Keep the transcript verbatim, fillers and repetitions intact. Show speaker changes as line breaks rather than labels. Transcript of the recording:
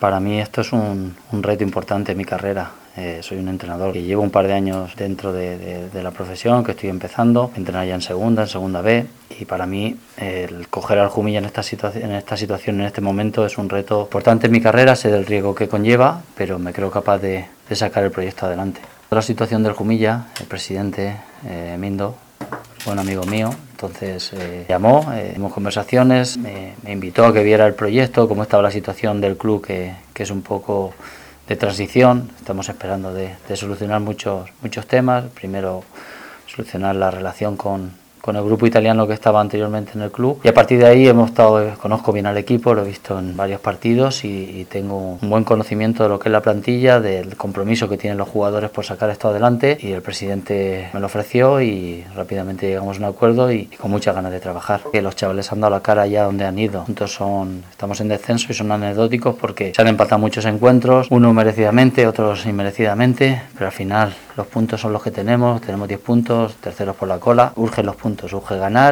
Para mí esto es un, un reto importante en mi carrera. Eh, soy un entrenador que llevo un par de años dentro de, de, de la profesión, que estoy empezando, entrenar ya en segunda, en segunda B, y para mí eh, el coger al Jumilla en esta, situación, en esta situación, en este momento, es un reto importante en mi carrera. Sé del riesgo que conlleva, pero me creo capaz de, de sacar el proyecto adelante. La situación del Jumilla, el presidente eh, Mindo, buen amigo mío, entonces eh, llamó, eh, tuvimos conversaciones, me, me invitó a que viera el proyecto, cómo estaba la situación del club, que, que es un poco de transición. Estamos esperando de, de solucionar muchos muchos temas. Primero, solucionar la relación con, con el grupo italiano que estaba anteriormente en el club, y a partir de ahí hemos estado, conozco bien al equipo, lo he visto en varios partidos y, y tengo un buen conocimiento de lo que es la plantilla, del compromiso que tienen los jugadores por sacar esto adelante, y el presidente me lo ofreció y rápidamente llegamos a un acuerdo y, y con muchas ganas de trabajar. Que los chavales han dado la cara allá donde han ido. Juntos son, estamos en descenso y son anecdóticos porque se han empatado muchos encuentros, unos merecidamente, otros inmerecidamente, pero al final los puntos son los que tenemos, tenemos diez puntos, terceros por la cola, urgen los puntos, urge ganar.